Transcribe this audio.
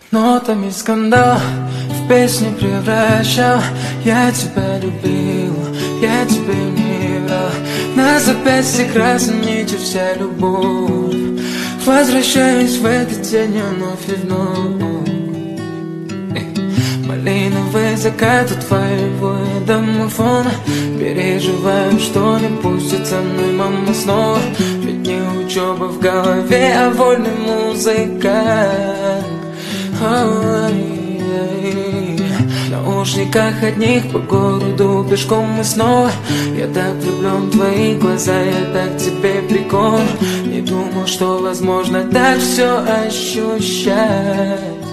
Нотами скандал в песни превращал. Я тебя любил, я тебе не врал. Нас опять все красной нитью вся любовь. Возвращаюсь в этот день вновь и вновь. Малиновый закат у твоего домофона. Переживаю, что не пустит со мной мама снова. Ведь не учеба в голове, а вольный музыкант. В наушниках одних по городу пешком мы снова. Я так влюблен в твои глаза, я так тебе прикол. Не думал, что возможно так все ощущать.